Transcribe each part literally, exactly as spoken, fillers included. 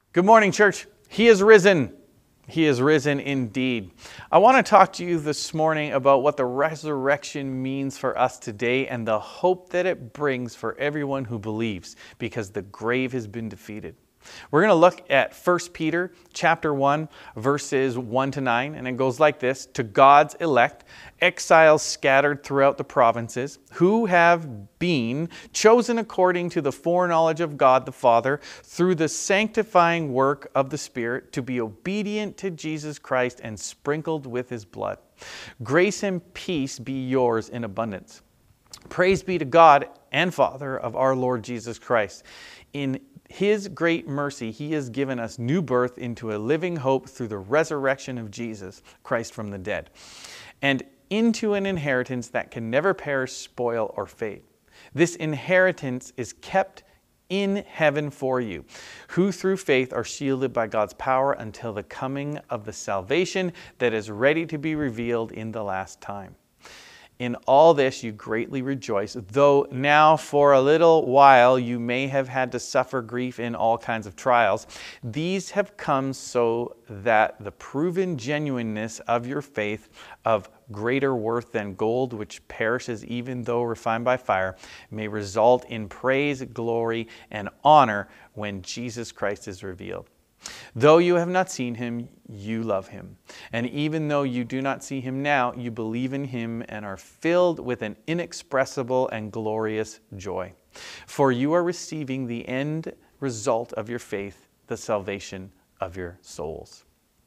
Good morning, church. He is risen. He is risen indeed. I want to talk to you this morning about what the resurrection means for us today and the hope that it brings for everyone who believes, because the grave has been defeated. We're going to look at First Peter chapter one, verses one to nine, and it goes like this. To God's elect, exiles scattered throughout the provinces, who have been chosen according to the foreknowledge of God the Father, through the sanctifying work of the Spirit, to be obedient to Jesus Christ and sprinkled with His blood. Grace and peace be yours in abundance. Praise be to God and Father of our Lord Jesus Christ. In His great mercy, He has given us new birth into a living hope through the resurrection of Jesus Christ from the dead, and into an inheritance that can never perish, spoil, or fade. This inheritance is kept in heaven for you, who through faith are shielded by God's power until the coming of the salvation that is ready to be revealed in the last time. In all this you greatly rejoice, though now for a little while you may have had to suffer grief in all kinds of trials. These have come so that the proven genuineness of your faith, of greater worth than gold, which perishes even though refined by fire, may result in praise, glory, and honor when Jesus Christ is revealed. Though you have not seen Him, you love Him. And even though you do not see Him now, you believe in Him and are filled with an inexpressible and glorious joy. For you are receiving the end result of your faith, the salvation of your souls.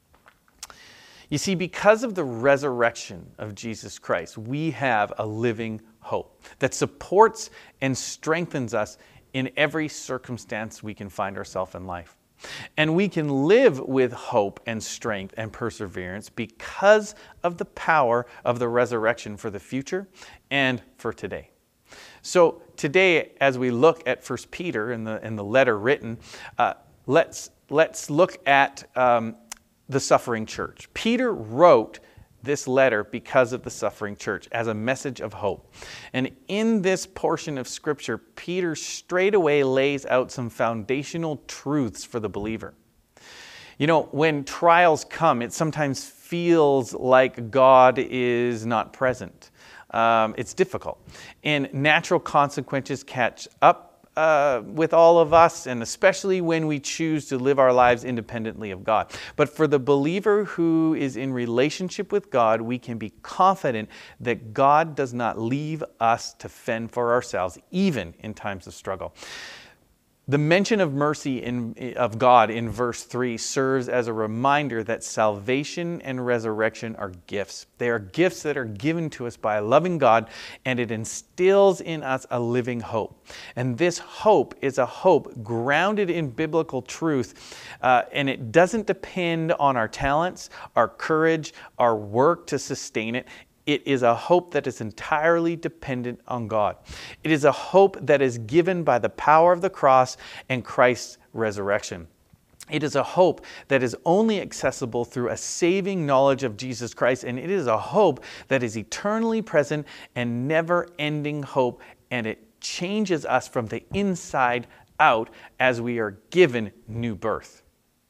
You see, because of the resurrection of Jesus Christ, we have a living hope that supports and strengthens us in every circumstance we can find ourselves in life. And we can live with hope and strength and perseverance because of the power of the resurrection for the future and for today. So today, as we look at First Peter in the, in the letter written, uh, let's, let's look at um, the suffering church. Peter wrote this letter because of the suffering church as a message of hope. And in this portion of Scripture, Peter straight away lays out some foundational truths for the believer. You know, when trials come, it sometimes feels like God is not present. Um, it's difficult. And natural consequences catch up Uh, with all of us, and especially when we choose to live our lives independently of God. But for the believer who is in relationship with God, we can be confident that God does not leave us to fend for ourselves, even in times of struggle. The mention of mercy in, of God in verse three serves as a reminder that salvation and resurrection are gifts. They are gifts that are given to us by a loving God, and it instills in us a living hope. And this hope is a hope grounded in biblical truth, uh, and it doesn't depend on our talents, our courage, our work to sustain it. It is a hope that is entirely dependent on God. It is a hope that is given by the power of the cross and Christ's resurrection. It is a hope that is only accessible through a saving knowledge of Jesus Christ, and it is a hope that is eternally present and never-ending hope, and it changes us from the inside out as we are given new birth.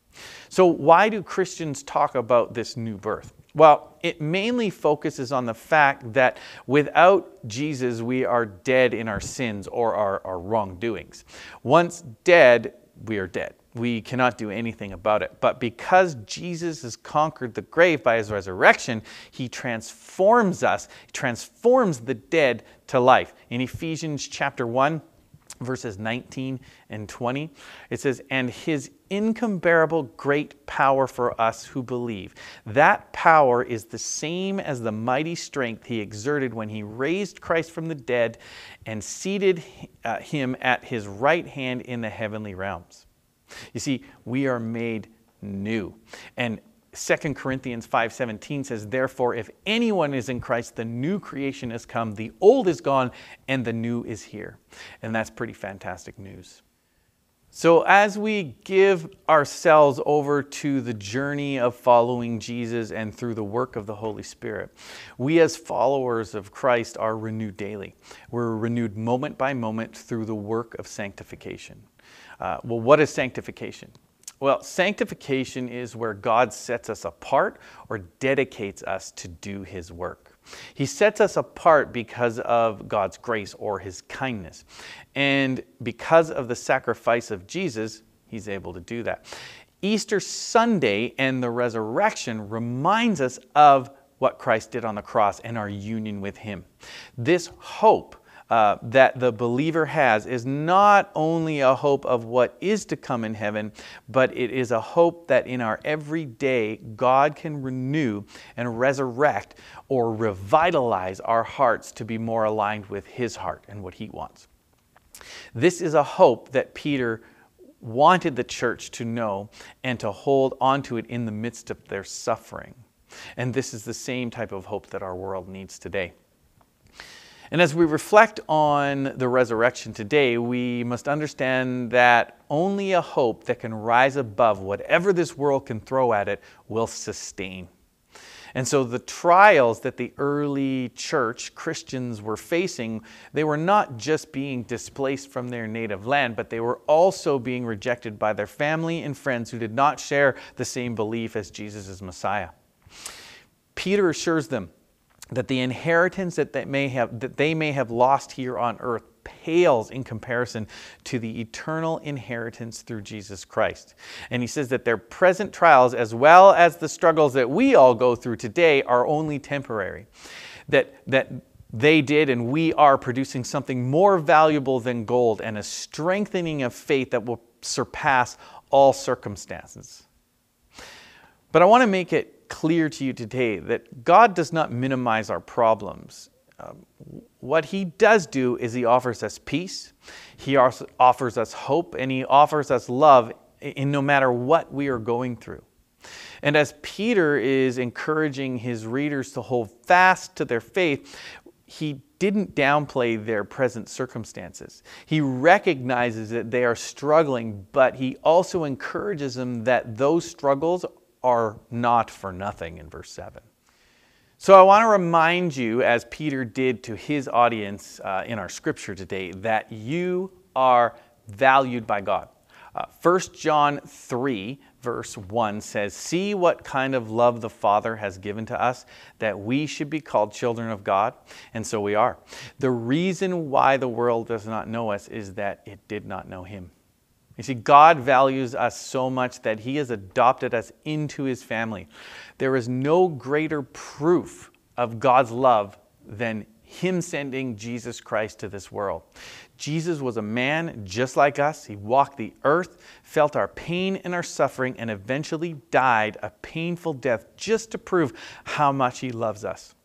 So why do Christians talk about this new birth? Well, it mainly focuses on the fact that without Jesus, we are dead in our sins or our, our wrongdoings. Once dead, we are dead. We cannot do anything about it. But because Jesus has conquered the grave by His resurrection, He transforms us, transforms the dead to life. In Ephesians chapter one, verses nineteen and twenty, it says, "And His incomparable great power for us who believe. That power is the same as the mighty strength He exerted when He raised Christ from the dead and seated uh, Him at His right hand in the heavenly realms." You see, we are made new. And Second Corinthians five seventeen says, "Therefore, if anyone is in Christ, the new creation has come, the old is gone, and the new is here." And that's pretty fantastic news. So as we give ourselves over to the journey of following Jesus and through the work of the Holy Spirit, we as followers of Christ are renewed daily. We're renewed moment by moment through the work of sanctification. Uh, well, what is sanctification? Well, sanctification is where God sets us apart or dedicates us to do His work. He sets us apart because of God's grace or His kindness. And because of the sacrifice of Jesus, He's able to do that. Easter Sunday and the resurrection reminds us of what Christ did on the cross and our union with Him. This hope Uh, that the believer has is not only a hope of what is to come in heaven, but it is a hope that in our everyday God can renew and resurrect or revitalize our hearts to be more aligned with His heart and what He wants. This is a hope that Peter wanted the church to know and to hold onto it in the midst of their suffering. And this is the same type of hope that our world needs today. And as we reflect on the resurrection today, we must understand that only a hope that can rise above whatever this world can throw at it will sustain. And so the trials that the early church Christians were facing, they were not just being displaced from their native land, but they were also being rejected by their family and friends who did not share the same belief as Jesus as Messiah. Peter assures them that the inheritance that they may have that they may have lost here on earth pales in comparison to the eternal inheritance through Jesus Christ. And he says that their present trials, as well as the struggles that we all go through today, are only temporary. That that they did and we are producing something more valuable than gold, and a strengthening of faith that will surpass all circumstances. But I want to make it clear to you today that God does not minimize our problems. Um, what He does do is He offers us peace, He also offers us hope, and He offers us love in no matter what we are going through. And as Peter is encouraging his readers to hold fast to their faith, he didn't downplay their present circumstances. He recognizes that they are struggling, but he also encourages them that those struggles are not for nothing in verse seven. So I want to remind you, as Peter did to his audience uh, in our scripture today, that you are valued by God. Uh, First John three verse one says, "See what kind of love the Father has given to us, that we should be called children of God." And so we are. The reason why the world does not know us is that it did not know Him. You see, God values us so much that He has adopted us into His family. There is no greater proof of God's love than Him sending Jesus Christ to this world. Jesus was a man just like us. He walked the earth, felt our pain and our suffering, and eventually died a painful death just to prove how much He loves us.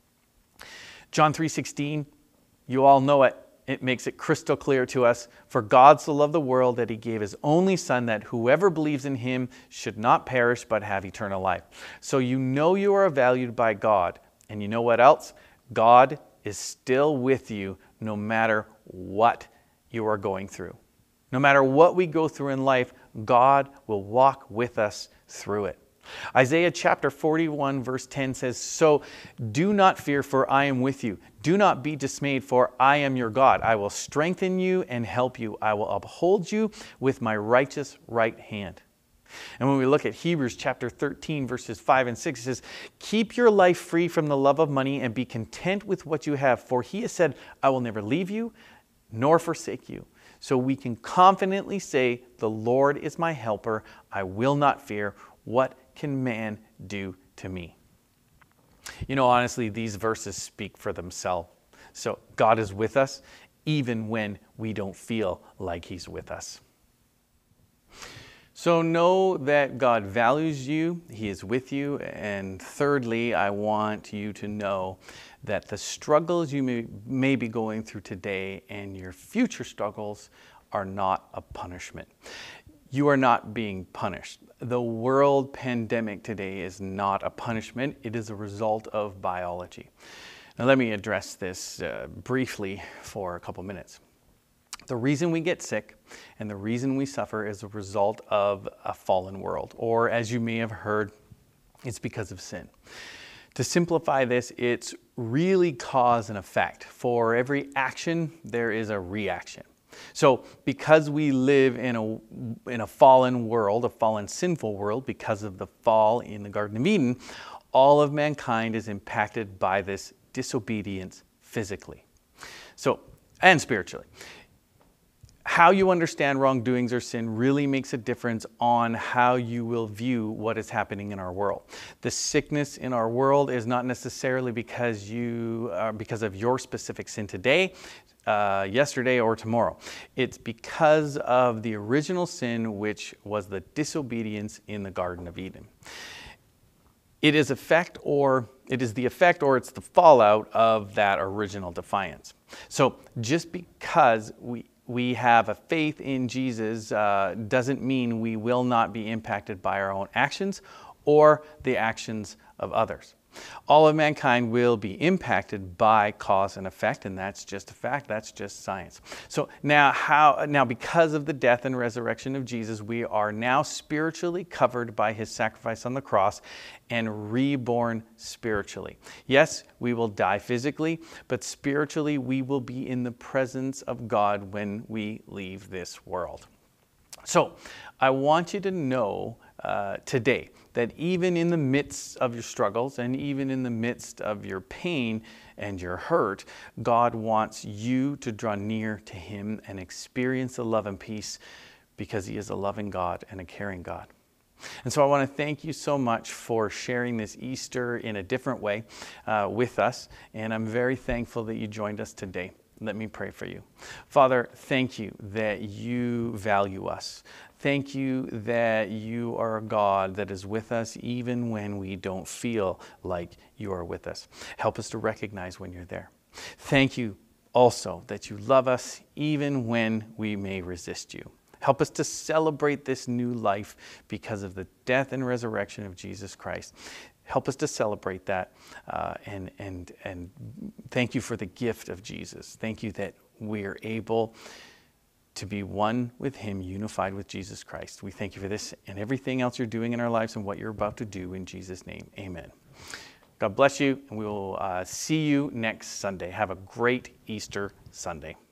John three sixteen, you all know it. It makes it crystal clear to us. "For God so loved the world that He gave His only Son, that whoever believes in Him should not perish but have eternal life." So you know you are valued by God. And you know what else? God is still with you no matter what you are going through. No matter what we go through in life, God will walk with us through it. Isaiah chapter forty-one verse ten says, "So do not fear, for I am with you. Do not be dismayed, for I am your God. I will strengthen you and help you. I will uphold you with my righteous right hand." And when we look at Hebrews chapter thirteen verses five and six, it says, "Keep your life free from the love of money and be content with what you have. For He has said, I will never leave you nor forsake you." So we can confidently say, "The Lord is my helper. I will not fear. What can man do to me?" You know, honestly, these verses speak for themselves. So God is with us even when we don't feel like He's with us. So know that God values you, He is with you, and thirdly, I want you to know that the struggles you may, may be going through today and your future struggles are not a punishment. You are not being punished. The world pandemic today is not a punishment. It is a result of biology. Now let me address this uh, briefly for a couple minutes. The reason we get sick and the reason we suffer is a result of a fallen world, or as you may have heard, it's because of sin. To simplify this, it's really cause and effect. For every action, there is a reaction. So because we live in a, in a fallen world, a fallen sinful world, because of the fall in the Garden of Eden, all of mankind is impacted by this disobedience physically, so and spiritually. How you understand wrongdoings or sin really makes a difference on how you will view what is happening in our world. The sickness in our world is not necessarily because you uh, because of your specific sin today, uh, yesterday, or tomorrow. It's because of the original sin, which was the disobedience in the Garden of Eden. It is effect or it is the effect or it's the fallout of that original defiance. So just because we we have a faith in Jesus uh, doesn't mean we will not be impacted by our own actions or the actions of others. All of mankind will be impacted by cause and effect, and that's just a fact. That's just science. So now, how now because of the death and resurrection of Jesus, we are now spiritually covered by his sacrifice on the cross and reborn spiritually. Yes, we will die physically, but spiritually we will be in the presence of God when we leave this world. So I want you to know uh, today that even in the midst of your struggles and even in the midst of your pain and your hurt, God wants you to draw near to him and experience the love and peace because he is a loving God and a caring God. And so I want to thank you so much for sharing this Easter in a different way uh, with us. And I'm very thankful that you joined us today. Let me pray for you. Father, thank you that you value us. Thank you that you are a God that is with us even when we don't feel like you are with us. Help us to recognize when you're there. Thank you also that you love us even when we may resist you. Help us to celebrate this new life because of the death and resurrection of Jesus Christ. Help us to celebrate that uh, and, and, and thank you for the gift of Jesus. Thank you that we are able to be one with him, unified with Jesus Christ. We thank you for this and everything else you're doing in our lives and what you're about to do in Jesus' name. Amen. God bless you, and we will uh, see you next Sunday. Have a great Easter Sunday.